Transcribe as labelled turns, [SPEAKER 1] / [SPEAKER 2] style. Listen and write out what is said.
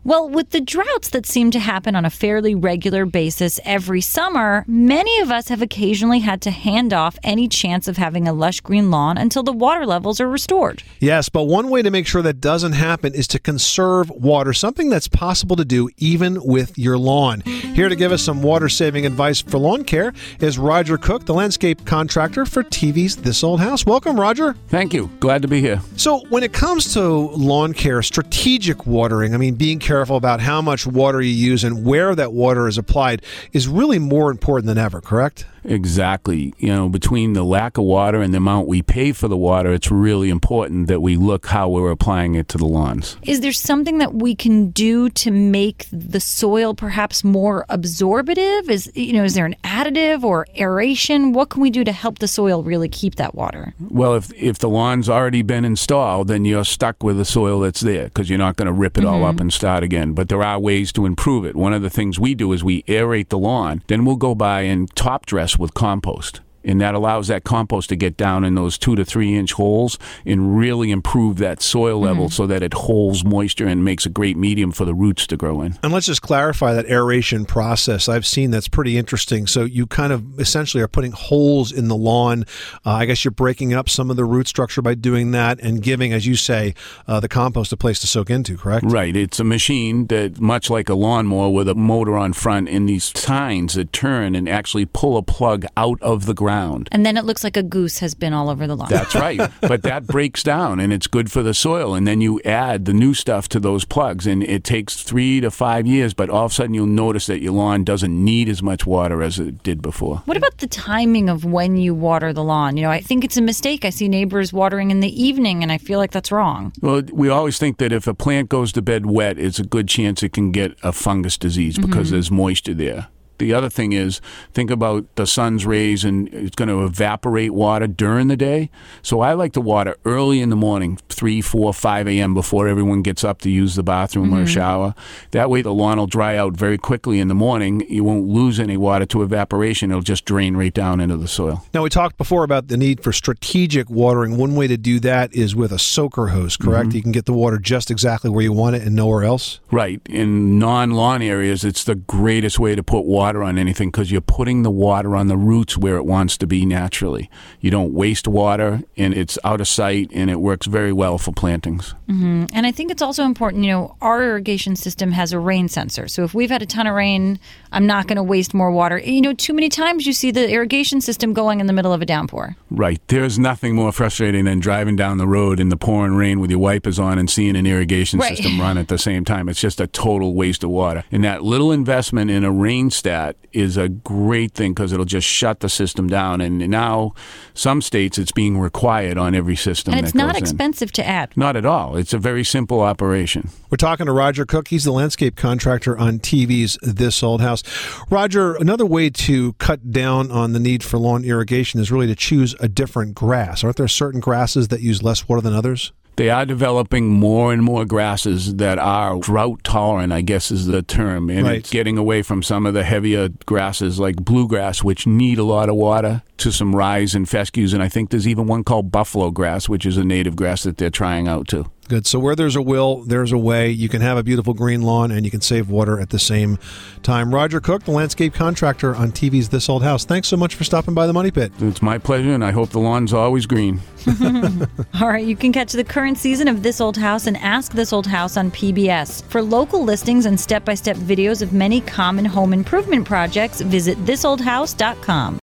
[SPEAKER 1] Well, with the droughts that seem to happen on a fairly regular basis every summer, many of us have occasionally had to hand off any chance of having a lush green lawn until the water levels are restored.
[SPEAKER 2] Yes, but one way to make sure that doesn't happen is to conserve water, something that's possible to do even with your lawn. Here to give us some water-saving advice for lawn care is Roger Cook, the landscape contractor for TV's This Old House. Welcome, Roger.
[SPEAKER 3] Thank you. Glad to be here.
[SPEAKER 2] So when it comes to lawn care, strategic watering, being careful about how much water you use and where that water is applied is really more important than ever, correct?
[SPEAKER 3] Exactly. Between the lack of water and the amount we pay for the water, it's really important that we look how we're applying it to the lawns.
[SPEAKER 1] Is there something that we can do to make the soil perhaps more absorbative? Is there an additive or aeration? What can we do to help the soil really keep that water?
[SPEAKER 3] Well, if the lawn's already been installed, then you're stuck with the soil that's there because you're not going to rip it all up and start again. But there are ways to improve it. One of the things we do is we aerate the lawn. Then we'll go by and top dress with compost. And that allows that compost to get down in those 2 to 3 inch holes and really improve that soil level so that it holds moisture and makes a great medium for the roots to grow in.
[SPEAKER 2] And let's just clarify that aeration process. I've seen that's pretty interesting. So you kind of essentially are putting holes in the lawn. I guess you're breaking up some of the root structure by doing that and giving, as you say, the compost a place to soak into, correct?
[SPEAKER 3] Right. It's a machine that, much like a lawnmower with a motor on front and these tines that turn and actually pull a plug out of the ground.
[SPEAKER 1] And then it looks like a goose has been all over the lawn.
[SPEAKER 3] That's right. But that breaks down and it's good for the soil. And then you add the new stuff to those plugs and it takes 3 to 5 years, but all of a sudden you'll notice that your lawn doesn't need as much water as it did before.
[SPEAKER 1] What about the timing of when you water the lawn? I think it's a mistake. I see neighbors watering in the evening and I feel like that's wrong.
[SPEAKER 3] Well, we always think that if a plant goes to bed wet, it's a good chance it can get a fungus disease because there's moisture there. The other thing is, think about the sun's rays and it's going to evaporate water during the day. So I like to water early in the morning, 3, 4, 5 a.m. before everyone gets up to use the bathroom or shower. That way the lawn will dry out very quickly in the morning. You won't lose any water to evaporation. It'll just drain right down into the soil.
[SPEAKER 2] Now, we talked before about the need for strategic watering. One way to do that is with a soaker hose, correct? You can get the water just exactly where you want it and nowhere else?
[SPEAKER 3] Right. In non-lawn areas, it's the greatest way to put water on anything because you're putting the water on the roots where it wants to be naturally. You don't waste water and it's out of sight and it works very well for plantings.
[SPEAKER 1] And I think it's also important, our irrigation system has a rain sensor. So if we've had a ton of rain, I'm not going to waste more water. Too many times you see the irrigation system going in the middle of a downpour.
[SPEAKER 3] Right. There's nothing more frustrating than driving down the road in the pouring rain with your wipers on and seeing an irrigation system run at the same time. It's just a total waste of water. And that little investment in a rain stat is a great thing because it'll just shut the system down. And now some states it's being required on every system.
[SPEAKER 1] And it's not expensive to add.
[SPEAKER 3] Not at all. It's a very simple operation.
[SPEAKER 2] We're talking to Roger Cook. He's the landscape contractor on TV's This Old House. Roger, another way to cut down on the need for lawn irrigation is really to choose a different grass. Aren't there certain grasses that use less water than others?
[SPEAKER 3] They are developing more and more grasses that are drought tolerant, I guess is the term. And it's getting away from some of the heavier grasses like bluegrass, which need a lot of water, to some rye and fescues. And I think there's even one called buffalo grass, which is a native grass that they're trying out too.
[SPEAKER 2] Good. So where there's a will, there's a way. You can have a beautiful green lawn and you can save water at the same time. Roger Cook, the landscape contractor on TV's This Old House. Thanks so much for stopping by the Money Pit.
[SPEAKER 3] It's my pleasure, and I hope the lawn's always green.
[SPEAKER 1] All right, you can catch the current season of This Old House and Ask This Old House on PBS. For local listings and step-by-step videos of many common home improvement projects, visit thisoldhouse.com.